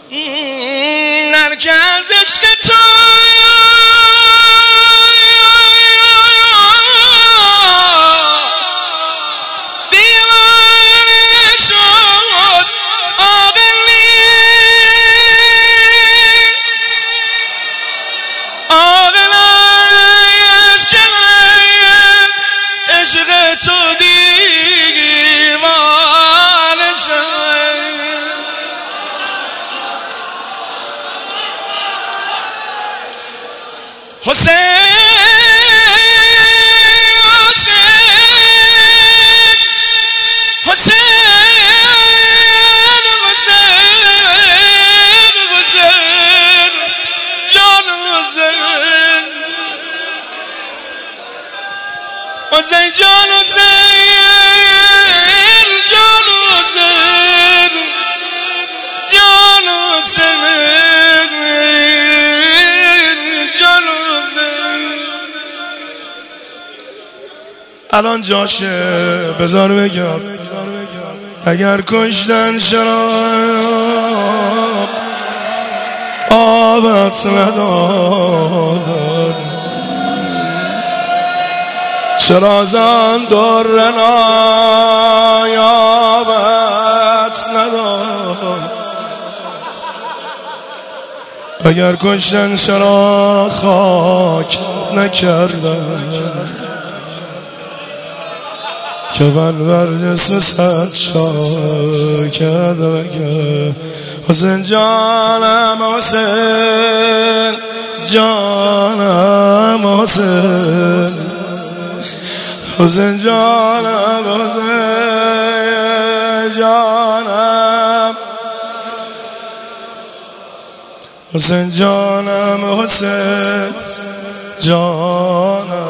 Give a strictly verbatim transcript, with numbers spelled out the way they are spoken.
مرکز عشق تو دیوانه شد عاقل نیست عاقلانش که عشق تو دیوانه شد حسین حسین جان حسین جان حسین جان حسین جان حسین الان جاشه بذار بگم اگر کشتن شراب آبت نداد چرا زن در نایابت نداد اگر کشتن چرا خاک نکردن که من بر جسم سر شاکد بگه حسین جانم حسین جانم حسین حسین جانم حسین جانم حسین جانم حسین جانم